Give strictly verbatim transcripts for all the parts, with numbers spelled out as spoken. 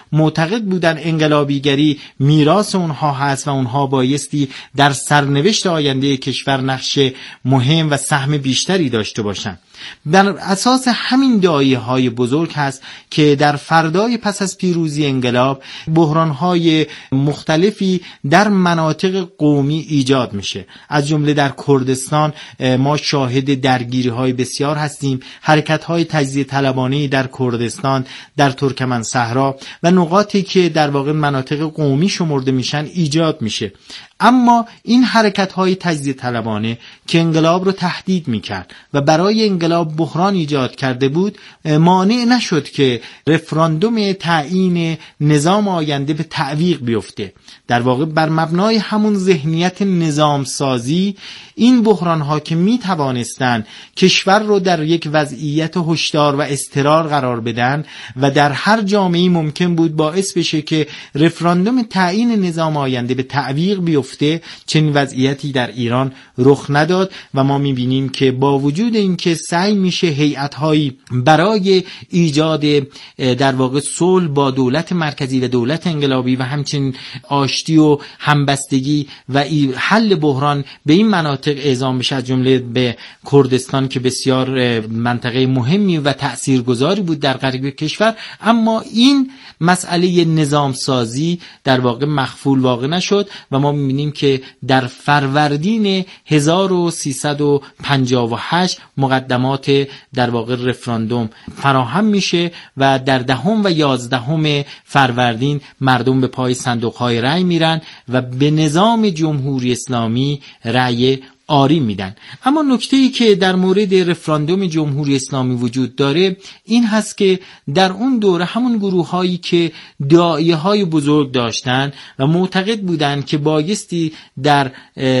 معتقد بودن انقلابیگری میراث اونها هست و اونها بایستی در سرنوشت آینده کشور نقش مهم و سهم بیشتری داشته باشن. در اساس همین داعیه‌های بزرگ هست که در فردای پس از پیروزی انقلاب بحران‌های مختلفی در مناطق قومی ایجاد میشه. از جمله در کردستان ما شاهد درگیری‌های بسیار هستیم، حرکت‌های تجزیه طلبانه در کردستان، در ترکمن صحرا و نقاطی که در واقع مناطق قومی شمرده میشن ایجاد میشه. اما این حرکت‌های تجزیه طلبانه که انقلاب رو تهدید میکرد و برای انقلاب بحران ایجاد کرده بود، مانع نشد که رفراندوم تعیین نظام آینده به تعویق بیفته. در واقع بر مبنای همون ذهنیت نظام سازی این بحران‌ها که میتوانستن کشور رو در یک وضعیت هشدار و اضطرار قرار بدن و در هر جامعه‌ای ممکن بود باعث بشه که رفراندوم تعیین نظام آینده به تعویق بیفته، چنین وضعیتی در ایران رخ نداد و ما می‌بینیم که با وجود اینکه سعی میشه هیئت‌هایی برای ایجاد در واقع صلح با دولت مرکزی و دولت انقلابی و همچنین آشتی و همبستگی و حل بحران به این مناطق اعزام بشه، از جمله به کردستان که بسیار منطقه مهمی و تأثیرگذاری بود در غرب کشور، اما این مسئله نظام سازی در واقع مخفول واقع نشد و ما می‌بینیم که در فروردین هزار و سیصد و پنجاه و هشت مقدمات در واقع رفراندوم فراهم میشه و در دهم و یازدهم فروردین مردم به پای صندوق‌های رأی میرن و به نظام جمهوری اسلامی رأی آری میدن. اما نکته‌ای که در مورد رفراندوم جمهوری اسلامی وجود داره این هست که در اون دوره همون گروه‌هایی که داعیه‌های بزرگ داشتن و معتقد بودند که بایستی در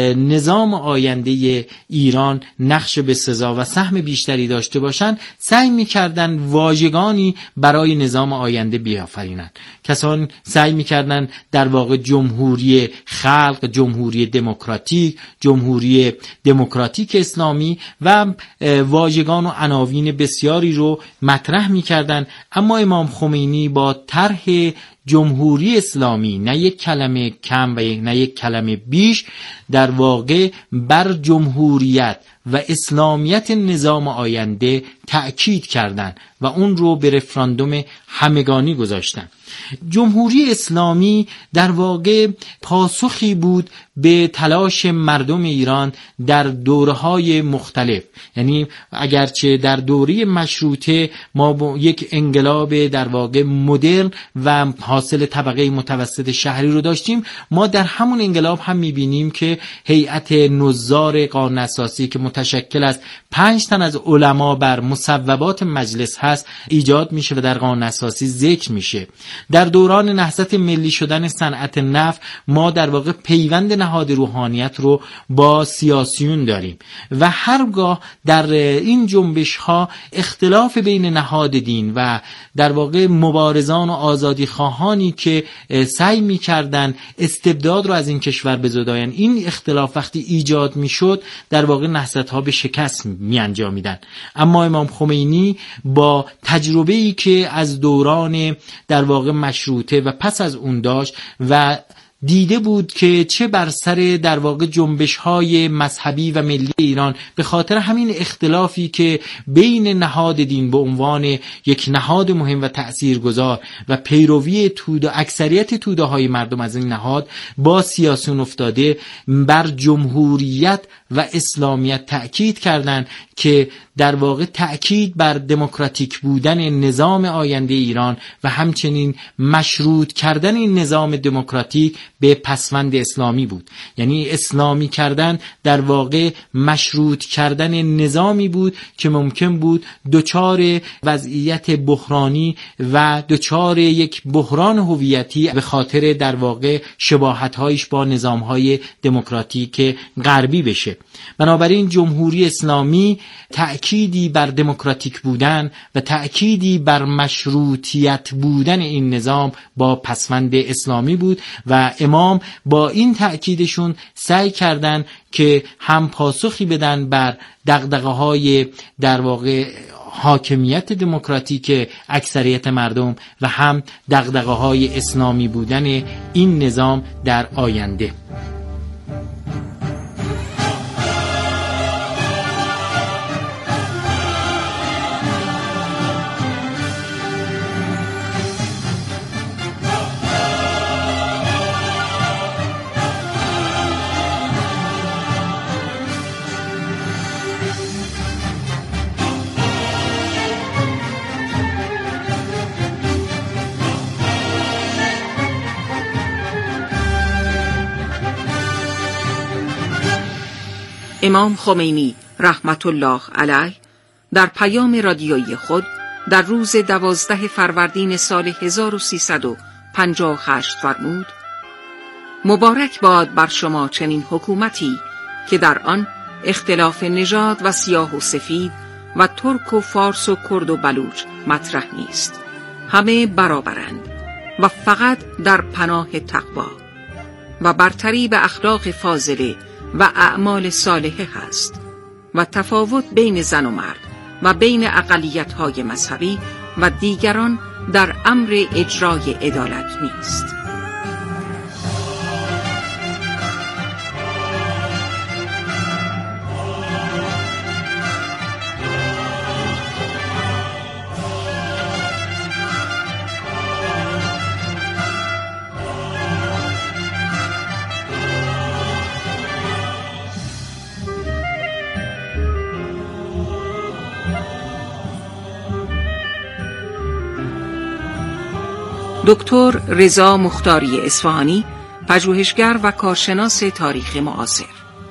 نظام آینده ایران نقش بسزا و سهم بیشتری داشته باشند، سعی می‌کردن واژگانی برای نظام آینده بیافرینند. کسان سعی می‌کردن در واقع جمهوری خلق، جمهوری دموکراتیک، جمهوری دموکراتیک اسلامی و واژگان و عناوین بسیاری رو مطرح می‌کردند. اما امام خمینی با طرح جمهوری اسلامی، نه یک کلمه کم و نه یک کلمه بیش، در واقع بر جمهوریت و اسلامیت نظام آینده تأکید کردند و اون رو به رفراندوم همگانی گذاشتن. جمهوری اسلامی در واقع پاسخی بود به تلاش مردم ایران در دوره‌های مختلف. یعنی اگرچه در دوره مشروطه ما با یک انقلاب در واقع مدرن و حاصل طبقه متوسط شهری رو داشتیم، ما در همون انقلاب هم می‌بینیم که هیئت نظار قانون اساسی که متشکل از پنج تن از علما بر مصوبات مجلس هست ایجاد میشه و در قانون اساسی ذکر میشه. در دوران نهضت ملی شدن صنعت نفت ما در واقع پیوند نهاد روحانیت رو با سیاسیون داریم و هرگاه در این جنبش ها اختلاف بین نهاد دین و در واقع مبارزان و آزادی خواهانی که سعی می‌کردن استبداد رو از این کشور بزداین، این اختلاف وقتی ایجاد میشد در واقع نهضت ها به شکست می‌انجامیدن. اما امام خمینی با تجربه‌ای که از دوران در واقع مشروطه و پس از اون داشت و دیده بود که چه بر سر در واقع جنبش‌های مذهبی و ملی ایران به خاطر همین اختلافی که بین نهاد دین به عنوان یک نهاد مهم و تأثیرگذار و پیروی توده اکثریت توده‌های مردم از این نهاد با سیاسیون افتاده، بر جمهوریت و اسلامیت تأکید کردند که در واقع تأکید بر دموکراتیک بودن نظام آینده ایران و همچنین مشروط کردن این نظام دموکراتیک به پسوند اسلامی بود. یعنی اسلامی کردن در واقع مشروط کردن نظامی بود که ممکن بود دچار وضعیت بحرانی و دچار یک بحران هویتی به خاطر در واقع شباهت‌هایش با نظام‌های دموکراتیک غربی بشه. بنابراین جمهوری اسلامی تأکیدی بر دموکراتیک بودن و تأکیدی بر مشروطیت بودن این نظام با پسوند اسلامی بود و امام با این تأکیدشون سعی کردن که هم پاسخی بدن بر دغدغه‌های در واقع حاکمیت دموکراتیک اکثریت مردم و هم دغدغه‌های اسلامی بودن این نظام در آینده. امام خمینی رحمت الله علیه در پیام رادیویی خود در روز دوازده فروردین سال هزار و سیصد و پنجاه و هشت فرمود: مبارک باد بر شما چنین حکومتی که در آن اختلاف نژاد و سیاه و سفید و ترک و فارس و کرد و بلوچ مطرح نیست، همه برابرند و فقط در پناه تقوا و برتری به اخلاق فاضله و اعمال صالحه هست و تفاوت بین زن و مرد و بین اقلیت‌های مذهبی و دیگران در امر اجرای عدالت نیست. دکتر رضا مختاری اصفهانی، پژوهشگر و کارشناس تاریخ معاصر.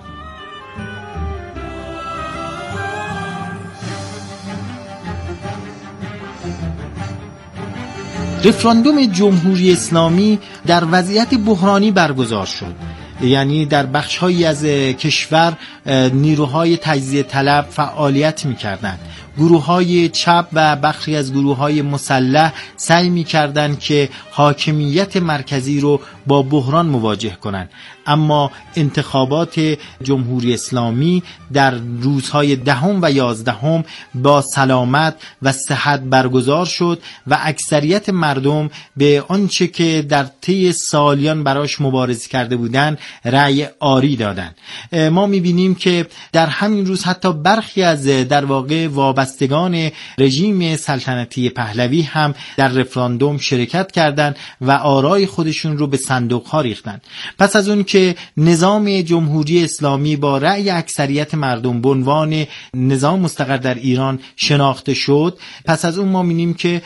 رفراندوم جمهوری اسلامی در وضعیت بحرانی برگزار شد، یعنی در بخش‌هایی از کشور نیروهای تجزیه طلب فعالیت می‌کردند. گروه‌های چپ و بخشی از گروه‌های مسلح سعی می‌کردند که حاکمیت مرکزی رو با بحران مواجه کنند، اما انتخابات جمهوری اسلامی در روزهای دهم و یازدهم با سلامت و صحت برگزار شد و اکثریت مردم به آنچه که در طی سالیان براش مبارزه کرده بودند رأی آری دادند. ما می‌بینیم که در همین روز حتی برخی از در واقع وابستگان رژیم سلطنتی پهلوی هم در رفراندوم شرکت کردند و آرای خودشون رو به صندوق‌ها ریختند. پس از اون که نظام جمهوری اسلامی با رأی اکثریت مردم به عنوان نظام مستقر در ایران شناخته شد، پس از اون ما می‌بینیم که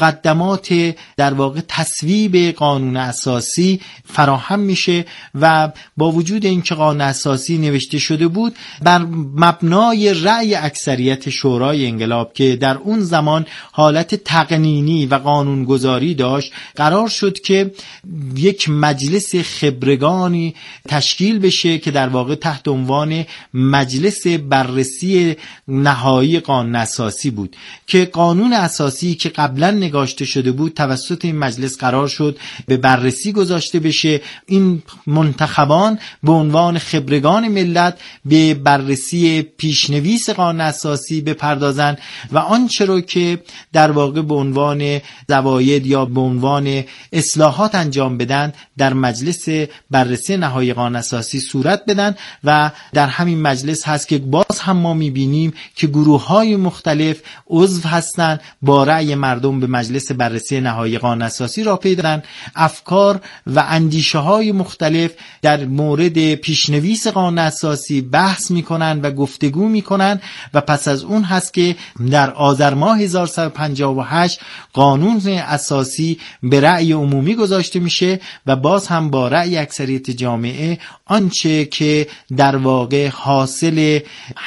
مقدمات در واقع تصویب قانون اساسی فراهم میشه و با وجود اینکه قانون اساسی نوشته شده بود، بر مبنای رأی اکثریت شورای انقلاب که در اون زمان حالت تقنینی و قانونگذاری داشت، قرار شد که یک مجلس خبرگانی تشکیل بشه که در واقع تحت عنوان مجلس بررسی نهایی قانون اساسی بود که قانون اساسی که قبلا نگاشته شده بود توسط این مجلس قرار شد به بررسی گذاشته بشه. این منتخبان به عنوان خبرگان ملت به بررسی پیشنویس قانون اساسی بپردازند و آنچه رو که در واقع به عنوان زواید یا به عنوان اصلاحات انجام بدن در مجلس بررسی نهایی قانون اساسی صورت بدن و در همین مجلس هست که باز هم ما میبینیم که گروه‌های مختلف عضو هستند، با رأی مردم به مجلس بررسی نهایی قانون اساسی را پیدارن، افکار و اندیشه‌های مختلف در مورد پیشنویس قانون اساسی بحث میکنن و گفتگو میکنن و پس از اون هست که در آذر ماه هزار و سیصد و پنجاه و هشت قانون اساسی به رأی عمومی گذاشته میشه و باز هم با رأی اکثریت جامعه آنچه که در واقع حاصل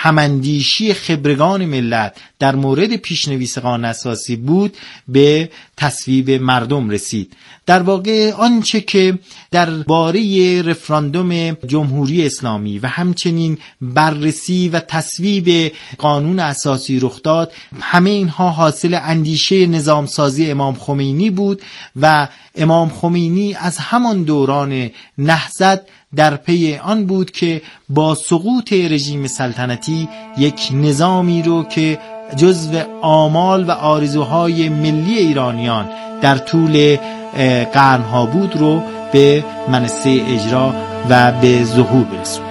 هماندیشی خبرگان ملت در مورد پیشنویس قانون اساسی بود به تصویب مردم رسید. در واقع آنچه که در باره رفراندوم جمهوری اسلامی و همچنین بررسی و تصویب قانون اساسی رخ داد، همه اینها حاصل اندیشه نظامسازی امام خمینی بود و امام خمینی از همان دوران نهضت در پی آن بود که با سقوط رژیم سلطنتی یک نظامی رو که جزو آمال و آرزوهای ملی ایرانیان در طول قرنها بود رو به منصه اجرا و به ظهور برسوند.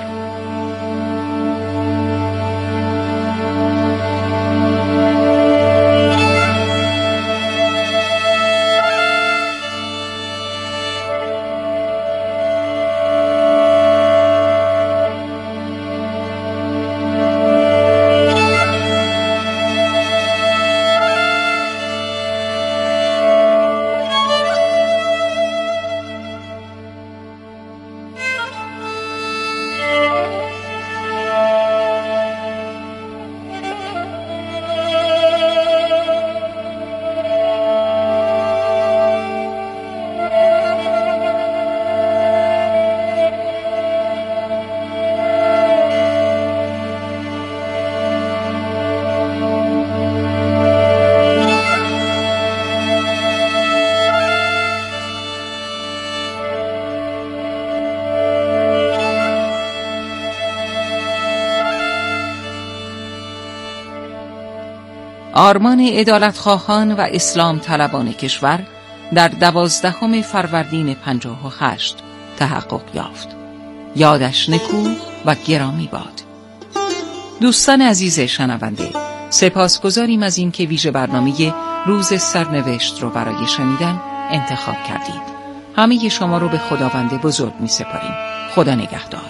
آرمان عدالتخواهان و اسلام طلبان کشور در دوازدهم فروردین پنجاه و هشت تحقق یافت. یادش نکو و گرامی باد. دوستان عزیز شنونده، سپاسگزاریم از این که ویژه برنامه روز سرنوشت رو برای شنیدن انتخاب کردید. همه شما رو به خداوند بزرگ می سپاریم. خدا نگهدار.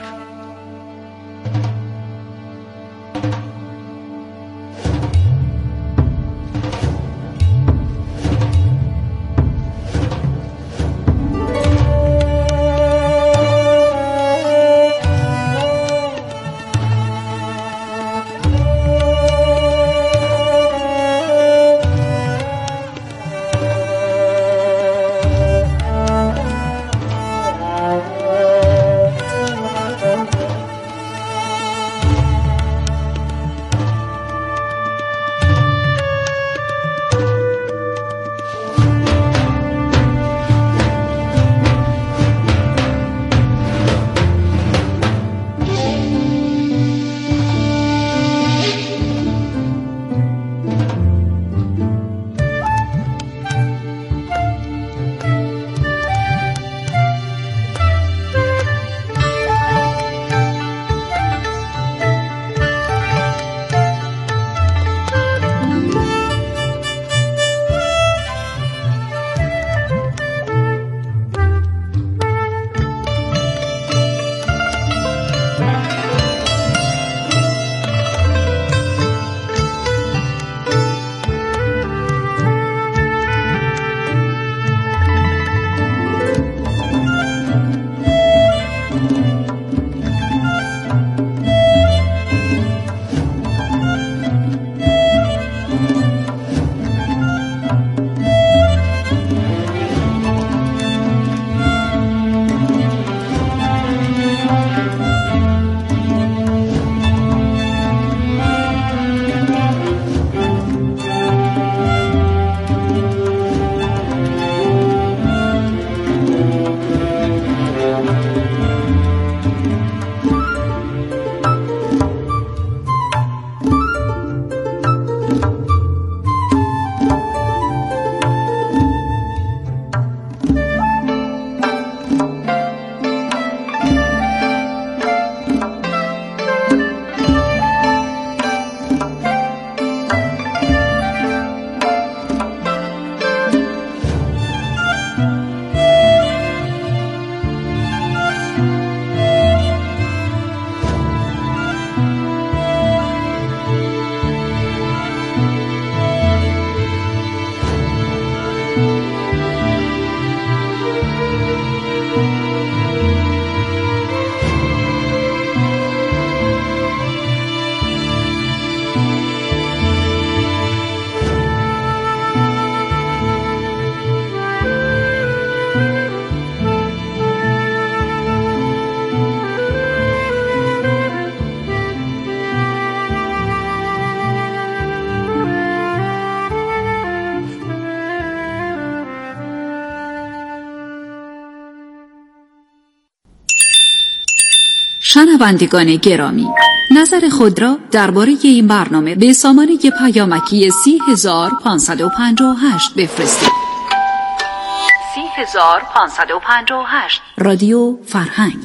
شنوندگان گرامی، نظر خود را درباره این برنامه به سامانه پیامکی سی هزار پانصد و پنجاه و هشت بفرستید. سی هزار پانصد و پنجاه و هشت رادیو فرهنگ.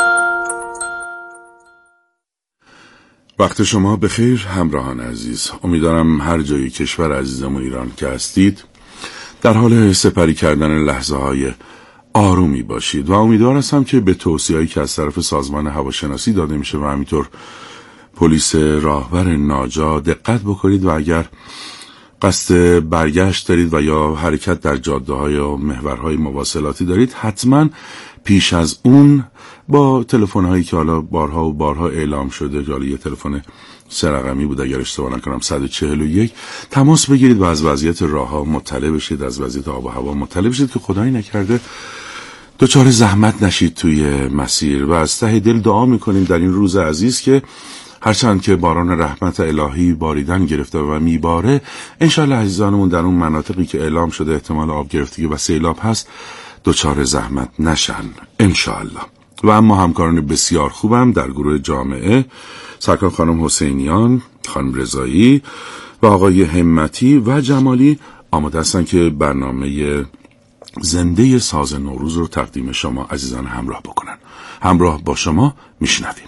وقت شما بخیر همراهان عزیز. امیدوارم هر جای کشور عزیزمون ایران که هستید در حال سپری کردن لحظه های آرومی باشید و امیدوار هستم که به توصیه‌ای که از طرف سازمان هواشناسی داده میشه و همینطور پلیس راهور ناجا دقت بکنید و اگر قصد برگشت دارید و یا حرکت در جاده‌های و محورهای مواصلاتی دارید، حتما پیش از اون با تلفن‌هایی که حالا بارها و بارها اعلام شده، که حالا یه تلفن سه رقمی بود اگر اشتباه نکنم صد و چهل و یک، تماس بگیرید و از وضعیت راه‌ها مطلع بشید، از وضعیت آب و هوا مطلع بشید که خدایی نکرده دچار زحمت نشید توی مسیر. و از ته دل دعا می‌کنیم در این روز عزیز که هرچند که باران رحمت الهی باریدن گرفته و میباره، انشالله عزیزانمون در اون مناطقی که اعلام شده احتمال آب گرفتگی و سیلاب هست دچار زحمت نشن انشالله. و اما همکاران بسیار خوبم در گروه جامعه، سرکار خانم حسینیان، خانم رضایی و آقای همتی و جمالی آماده هستن که برنامه زنده ساز نوروز رو تقدیم شما عزیزان همراه بکنن. همراه با شما میشنویم.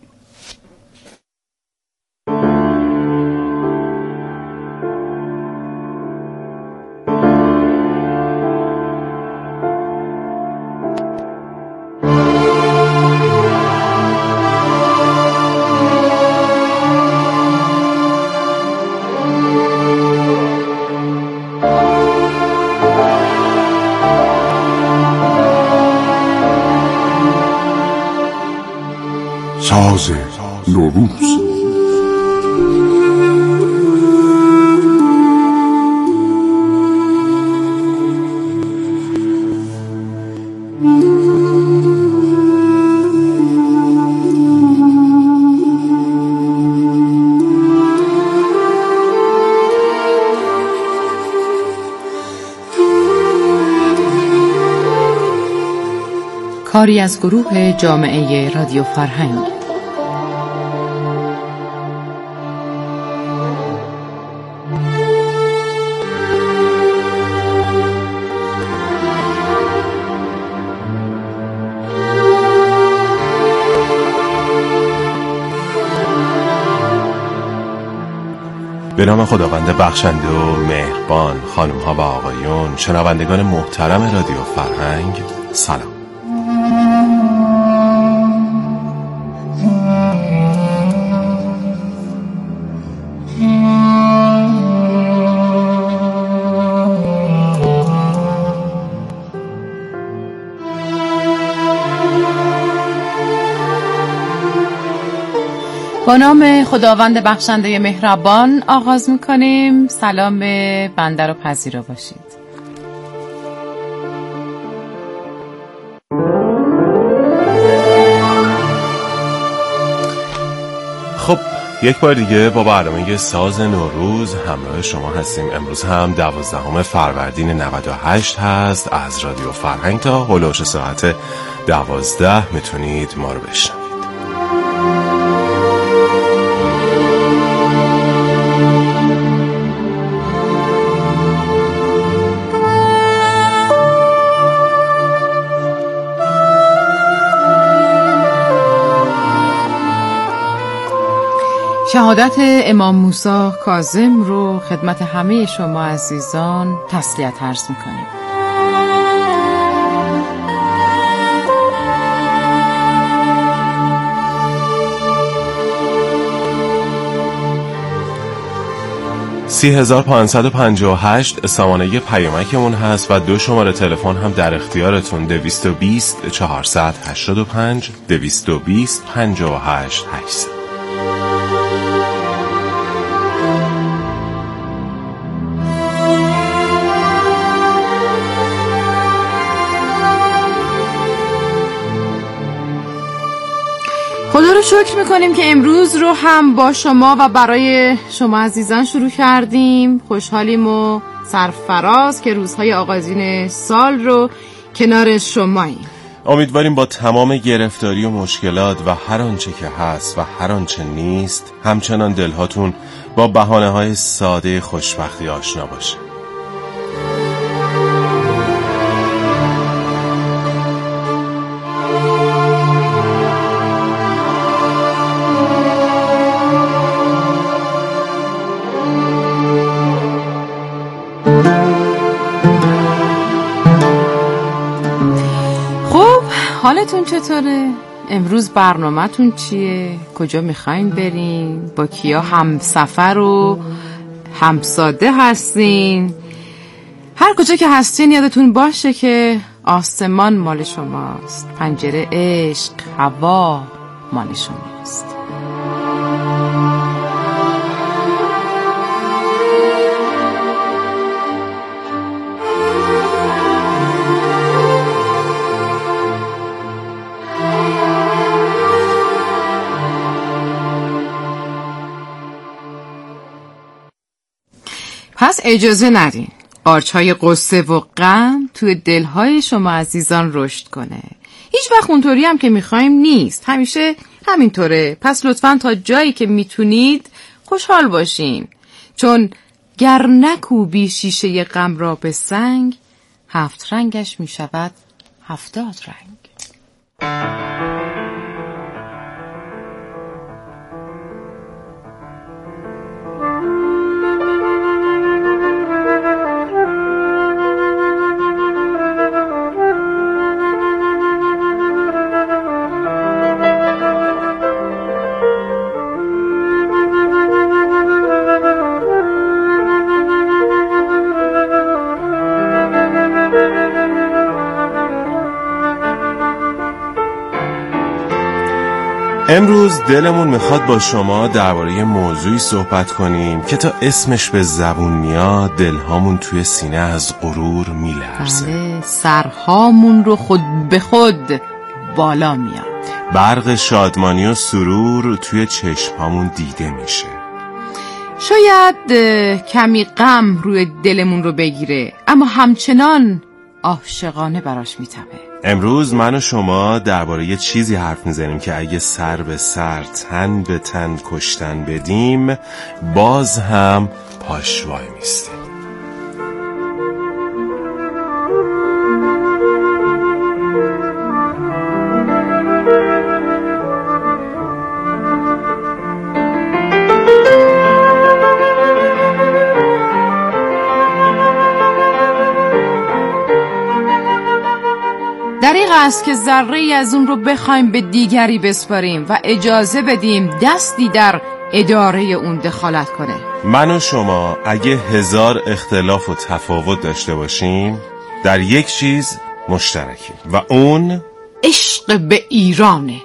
ساز نوروز. کاری از گروه جامعه رادیو فرهنگ. به نام خداوند بخشنده و مهربان. خانم ها و آقایون، شنوندگان محترم رادیو فرهنگ، سلام. با نام خداوند بخشنده مهربان آغاز میکنیم. سلام بنده رو پذیرا باشید. خب یک بار دیگه با برنامه ساز نوروز همراه شما هستیم. امروز هم دوازدهم فروردین نود و هشت هست. از رادیو فرهنگ تا هولوش ساعت دوازده میتونید ما رو بشنوید. شهادت امام موسی کاظم رو خدمت همه شما عزیزان تسلیت عرض میکنیم. سی هزار پانصد و پنجاه و هشت سامانه پیامکمون هست و دو شماره تلفن هم در اختیارتون: دویست و بیست چهارصد هشتاد و پنج دویست و بیست پنجاه و هشت هشتصد. خدا رو شکر میکنیم که امروز رو هم با شما و برای شما عزیزان شروع کردیم. خوشحالیم و سرفراز که روزهای آغازین سال رو کنار شماییم. امیدواریم با تمام گرفتاری و مشکلات و هر آنچه که هست و هر آنچه نیست همچنان دلهاتون با بهانه‌های ساده خوشبختی آشنا باشه. حالتون چطوره؟ امروز برنامه‌تون چیه؟ کجا میخواین برین؟ با کیا همسفر و همساده هستین؟ هر کجا که هستین یادتون باشه که آسمان مال شماست، پنجره عشق، هوا مال شماست. پس اجازه ندین قارچ‌های قصه و غم توی دلهای شما عزیزان رشد کنه. هیچ وقت اونطوری هم که میخوایم نیست، همیشه همینطوره. پس لطفاً تا جایی که میتونید خوشحال باشین، چون گر نکوبی شیشه غم را به سنگ، هفت رنگش میشود هفتاد رنگ. امروز دلمون میخواد با شما درباره موضوعی صحبت کنیم که تا اسمش به زبون میاد دلهامون توی سینه از غرور میلرزه. بله، سرهامون رو خود به خود بالا میاد. برق شادمانی و سرور توی چشمهامون دیده میشه. شاید کمی غم روی دلمون رو بگیره، اما همچنان عاشقانه براش میتپه. امروز من و شما درباره یه چیزی حرف میزنیم که اگه سر به سر تن به تن کشتن بدیم باز هم پاش وای میستیم. دریغ است که ذره‌ای از اون رو بخوایم به دیگری بسپاریم و اجازه بدیم دستی در اداره اون دخالت کنه. من و شما اگه هزار اختلاف و تفاوت داشته باشیم در یک چیز مشترکیم و اون عشق به ایرانه.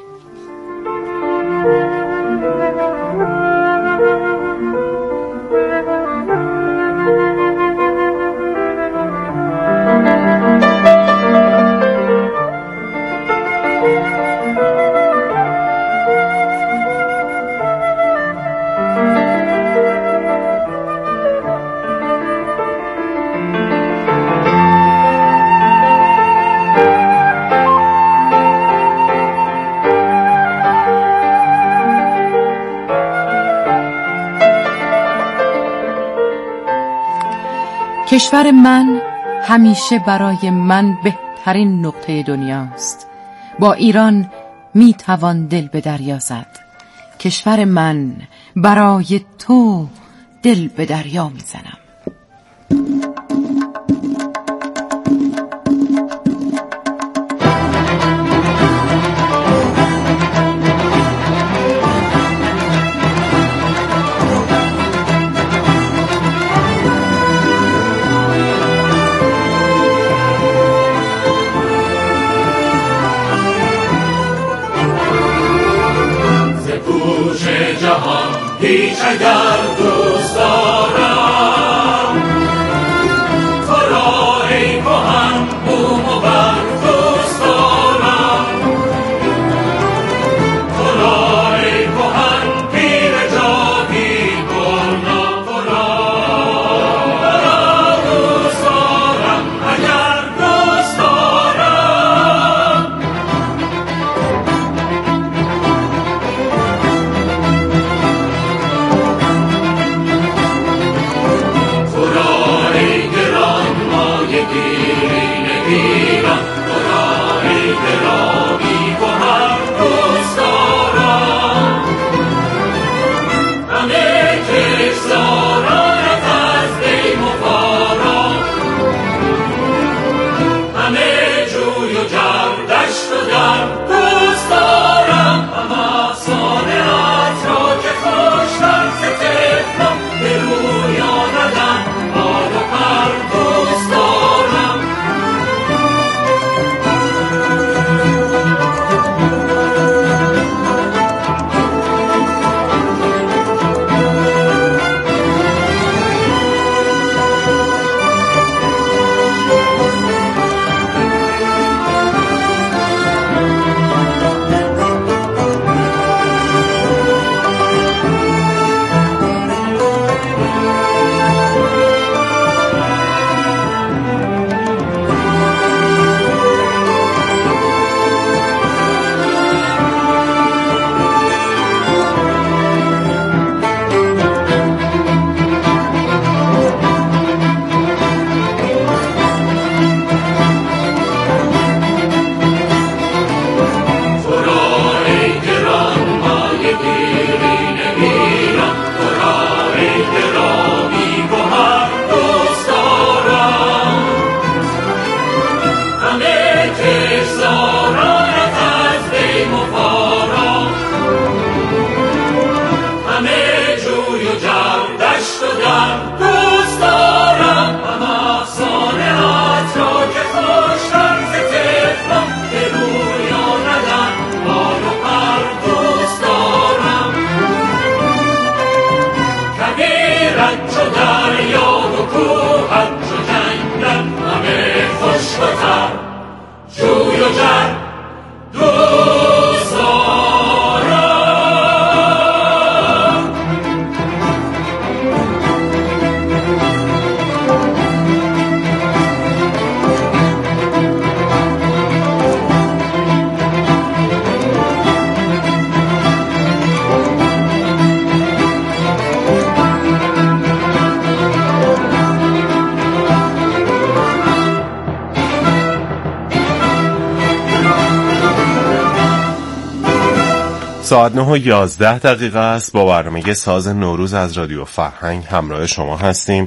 کشور من همیشه برای من بهترین نقطه دنیاست. با ایران می توان دل به دریا زد. کشور من برای تو دل به دریا می زنم. هیچ اگر دوست دارم ساعت نه و یازده دقیقه است. با برنامه ساز نوروز از رادیو فرهنگ همراه شما هستیم.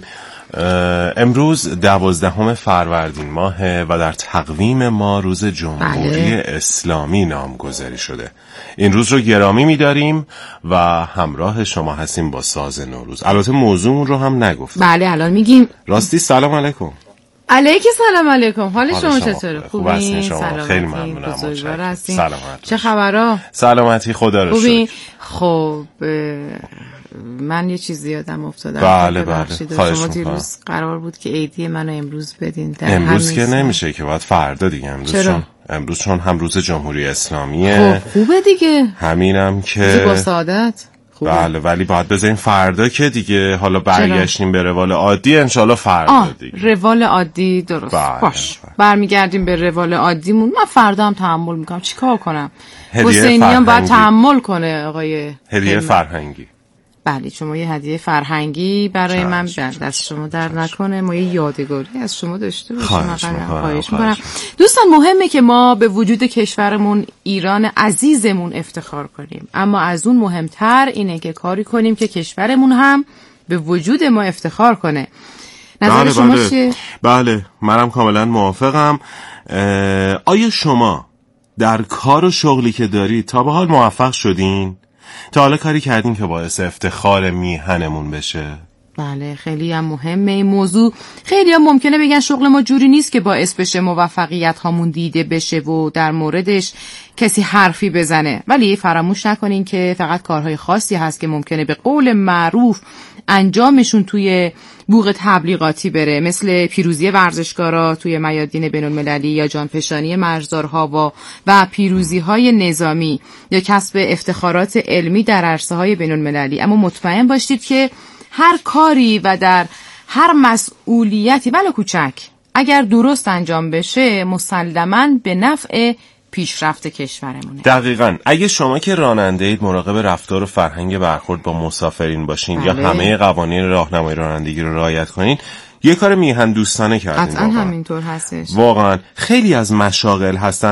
امروز دوازدهم فروردین ماهه و در تقویم ما روز جمهوری بله. اسلامی نامگذاری شده. این روز رو گرامی می‌داریم و همراه شما هستیم با ساز نوروز. البته موضوع رو هم نگفت. بله الان میگیم. راستی سلام علیکم. علیکم سلام علیکم. حال شما چطوره؟ خوبین؟ شما خیلی ممنونم. سلامت. چه خبرها؟ سلامتی خدا رو شکر. خب من یه چیزی یادم افتاد. بله بله. شما دیروز قرار بود که عیدی منو امروز بدین. امروز که نمیشه که باید فردا دیگه. امروز چون امروز چون هم روز جمهوری اسلامیه. خب خوبه دیگه. همینم که با سعادت. خوبه. بله ولی باید بذاریم فردا که دیگه حالا برگشتیم به روال عادی انشالله فردا آه دیگه. روال عادی درست بله باش بله. برمیگردیم به روال عادیمون. من فردا هم تحمل میکنم چیکار کنم؟ حسینیان باید تحمل کنه آقای هدیه فرهنگی. بله شما یه هدیه فرهنگی برای من دست شما در نکنه. ما یه یادگاری از شما داشته باشیم. خواهش میکنم. دوستان مهمه که ما به وجود کشورمون ایران عزیزمون افتخار کنیم، اما از اون مهمتر اینه که کاری کنیم که کشورمون هم به وجود ما افتخار کنه. نظر بله شما بله. چیه؟ بله منم کاملا موافقم. آیا شما در کار و شغلی که دارید تا به حال موفق شدین؟ تا حالا کاری کردین که باعث افتخار میهنمون بشه؟ بله خیلی هم مهمه این موضوع. خیلی هم ممکنه بگن شغل ما جوری نیست که باعث بشه موفقیت هامون دیده بشه و در موردش کسی حرفی بزنه، ولی فراموش نکنین که فقط کارهای خاصی هست که ممکنه به قول معروف انجامشون توی بوق تبلیغاتی بره، مثل پیروزی ورزشکارا توی میادین بین‌المللی یا جانفشانی مرزدارها و و پیروزی‌های نظامی یا کسب افتخارات علمی در عرصه‌های بین‌المللی. اما مطمئن باشید که هر کاری و در هر مسئولیتی ولو کوچک اگر درست انجام بشه مسلماً به نفع پیشرفت کشورمونه. دقیقاً. اگه شما که راننده اید مراقب رفتار و فرهنگ برخورد با مسافرین باشین بله. یا همه قوانین راهنمای رانندگی رو رعایت کنین، یه کار میهن دوستانه کردین. قطعاً همینطور هستش. واقعاً خیلی از مشاغل هستن